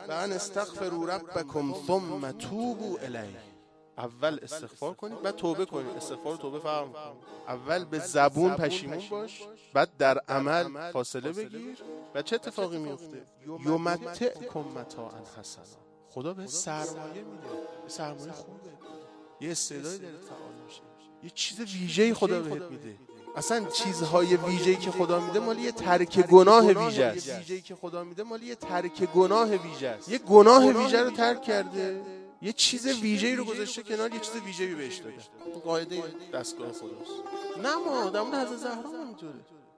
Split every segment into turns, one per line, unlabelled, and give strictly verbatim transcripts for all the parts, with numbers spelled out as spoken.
ان استغفروا ربکم ثم توبوا الیه. اول استغفار کنید بعد توبه کنید. استغفار و توبه فرق می‌کنه. اول به زبون پشیمون باش، بعد در عمل فاصله بگیر. بعد چه اتفاقی میفته؟ یمتعکم متاعا حسنا. خدا به سرمایه میده، سرمایه خوبه، یه استعدادی داره فعال میشه، یه چیز ویژه‌ای خدا بهت میده. اصلا چیزهای ویژه‌ای که خدا میده مالی یه ترک گناه ویژه است. ویژه‌ای که خدا میده مالی یه ترک گناه ویژه است. یه گناه ویژه رو ترک کرده، یه چیز ویژه‌ای رو گذاشته کنار، یه چیز ویژه‌ای بهش داده. این قاعده دستگاه خداست. نه ما در مورد حضرت زهرا همینطوره.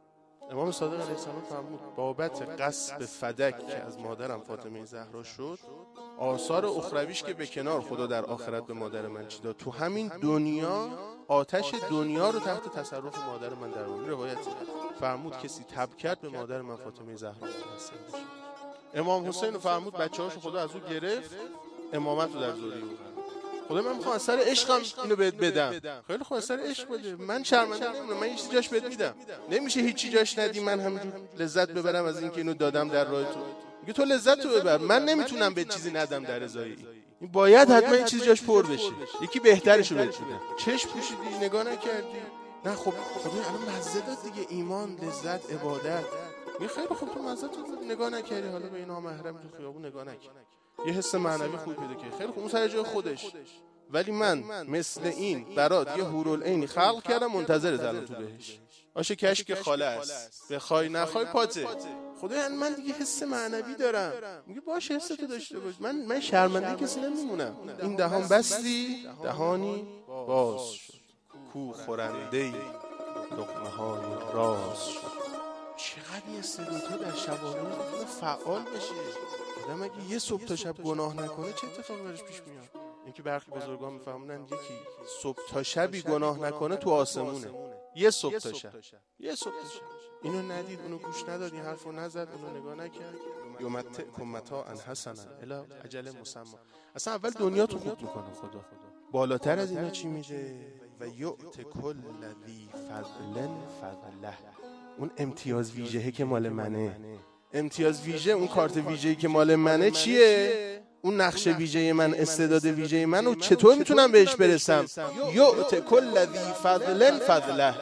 امام صادق علیه السلام فرمود بابت غصب فدک که از مادرم فاطمه زهرا شد، آثار اخرویش که به کنار، خدا در آخرت به مادر من چی داد، تو همین دنیا آتش دنیا رو تحت تصرف مادر من در آورد. روایت فرمود کسی تب کرد به مادر من فاطمه زهرا متوسل بشه. امام حسین فرمود بچه‌هاشو خدا از او گرفت، امامت رو در ذریه او قرار. خدا من میخوام از سر عشقم اینو بهت بدم. خیلی خوب از سر عشق بده، من شرمنده نمیمونم، من هیچ جاش بهت میدم. نمیشه هیچی جاش ندی من همینجور لذت ببرم از اینکه اینو دادم در راه تو. میگه تو لذت تو ببر، من نمیتونم به چیزی ندم در ازای این. این باید حتما این چیز جاش پر بشه، یکی بهترشو بهت میدم. چشم پوشیدی نگاه نکردی، نه خب خدا الان مزه داد دیگه، ایمان، لذت، عبادت. میگه خیلی خوب تو مزه تو نگاه نکردی، حالا به اینا محرم تو خیابون نگاه نکردی، یه حس معنوی خوب پیدا کردی، خیلی خوب اون سر جای خودش. ولی من مثل این برات یه هورالعینی خلق کردم منتظرت الان تو بهش. آشه کشک خاله است، بخوای نخوای پاته. خدا من دیگه حس معنوی دارم. میگه باشه حس تو داشته باش، من من شرمنده کسی نمیمونم. این دهان بستی دهانی باز شد، کو خورنده‌ای لقمه های راز شد. چقدر این استعدادها در شب و روز فعال بشه. آدم اگه یه صبح تا شب گناه نکنه چه اتفاقی براش پیش میاد؟ اینکه برخی بزرگان میفهمونن یکی صبح تا شبی گناه نکنه تو آسمونه. یه صبح تا شب، یه صبح تا شب. اینو ندید، اونو گوش نداد، این حرفو نزد، اونو نگاه نکرد. یمتعکم متاعا حسنا الی اجل مسمى. اصلا اول دنیا تو خوب میکنه خدا. بالاتر از اینا چی میده؟ و یؤت کل ذی فضل فضله. اون امتیاز ویژه‌ای که مال منه. امتیاز ویژه، اون کارت ویژه‌ای که مال منه چیه؟ اون نقش ویژه من، استعداد ویژه من رو چطور میتونم بهش برسم؟ یؤت کل ذی فضل فضله.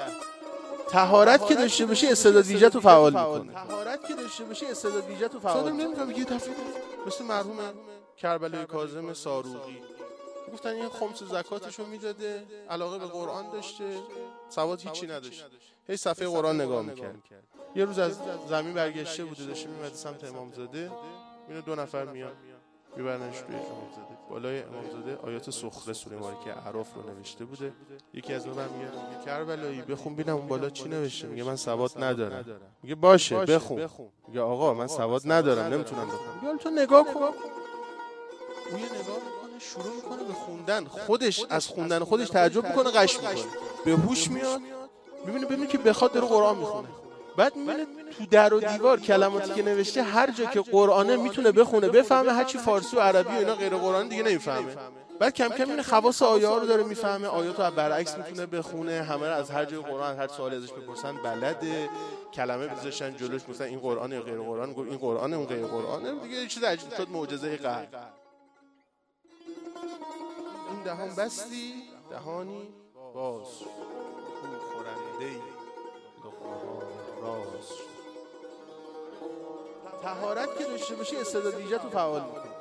طهارت که داشته باشی استعداد ویژه تو فعال میکنه. طهارت که داشته باشی استعداد ویژه تو فعال. صادم نمیگم یه دفعه مثل مرحوم کربلای کاظم ساروقی گفتن این خمس زکاتشو میداده، علاقه به قرآن داشته، سواد هیچی نداشت، هی صفحه قرآن نگاه میکرد. یه روز از زمین برگشته بوده، داشته میمد سمت امامزاده، اینو دو نفر میان میبرنش توی امامزاده. بالای امامزاده آیات سخره سوره مالکه اعراف رو نوشته بوده. یکی از اونها میگه کربلایی بخون ببینم اون بالا چی نوشته. میگه من سواد ندارم. میگه باشه بخون. میگه آقا من سواد ندارم نمیتونم بخونم. میگه تو نگاه کن. اون یه نگاه میکنه، شروع میکنه به خوندن، خودش از خوندن خودش تعجب میکنه، قش میکنه، به هوش میاد، میبینه ببینه که بخواد داره قرآن میخونه. بعد میبینه تو در و دیوار کلماتی که نوشته هر جا که قرآنه میتونه بخونه بفهمه، هرچی فارسی و عربی و اینا غیر قرآن دیگه نمیفهمه. بعد کم کم این خواص آیه ها رو داره میفهمه، آیات رو برعکس میتونه بخونه، همه رو از هر جای قرآن هر سوالی ازش بپرسن بلده، کلمه بذاشتن جلوش مثلا این قرآن یا غیر قرآن، گفت این قرآن اون غیر قرآنه دیگه، یه چیز عجیب شد، معجزه قهر. این دهان بستی دهانی باز شد، کو خورنده‌ای لقمه ها راز شد. طهارت که داشته باشی استعداد ویژه تو فعال میکنه.